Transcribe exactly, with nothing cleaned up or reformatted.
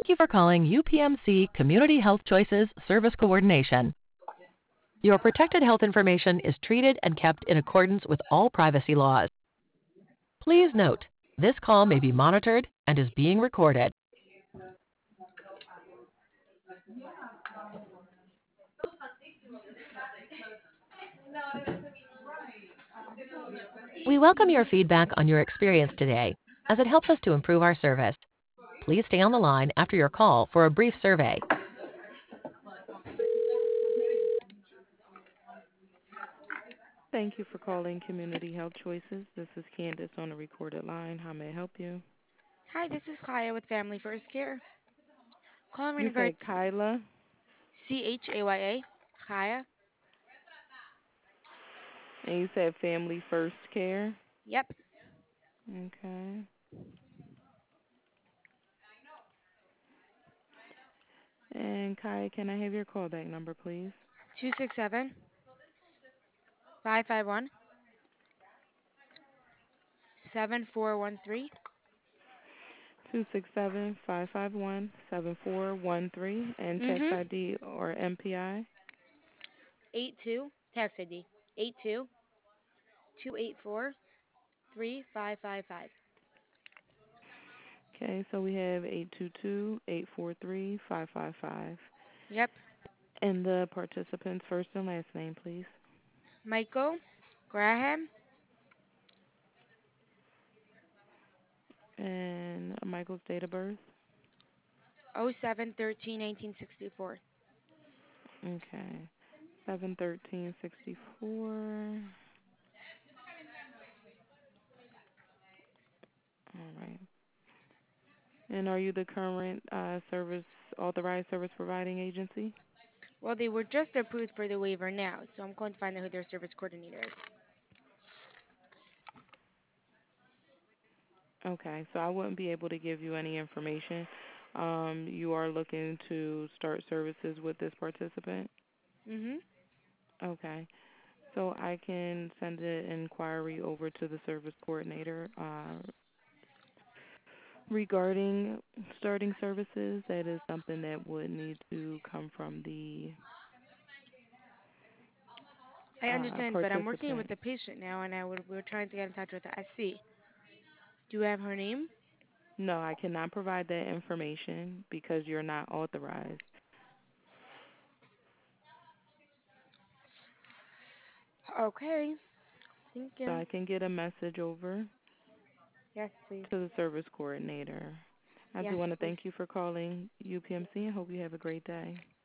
Thank you for calling U P M C Community Health Choices Service Coordination. Your protected health information is treated and kept in accordance with all privacy laws. Please note, this call may be monitored and is being recorded. We welcome your feedback on your experience today, as it helps us to improve our service. Please stay on the line after your call for a brief survey. Thank you for calling Community Health Choices. This is Candace on a recorded line. How may I help you? Hi, this is Kaya with Family First Care. Calling in You regards said Kyla, C H A Y A. Kaya. and you said Family First Care. Yep. Okay. And Kaya, can I have your callback number, please? Two six seven five five one seven four one three. Two six seven five five one seven four one three and tax Mm-hmm. I D or M P I. Eight two tax I D. Eight two two eight four three five five five. Okay, so we have eight two two eight four three five five five. Yep. And the participant's first and last name, please. Michael Graham. And Michael's date of birth. Oh seven thirteen nineteen sixty four. Okay. Seven thirteen sixty four. All right. And are you the current uh, service authorized service providing agency? Well, they were just approved for the waiver now, so I'm going to find out who their service coordinator is. Okay, so I wouldn't be able to give you any information. Um, you are looking to start services with this participant? Mm-hmm. Okay. So I can send an inquiry over to the service coordinator uh, regarding starting services. That is something that would need to come from the I uh, understand, but I'm working with participant. the patient now, and I would, we're trying to get in touch with the S C. Do you have her name? No, I cannot provide that information because you're not authorized. Okay. Thank So you. I can get a message over Yes, please. to the service coordinator. I Yes, do want to please. thank you for calling U P M C and hope you have a great day.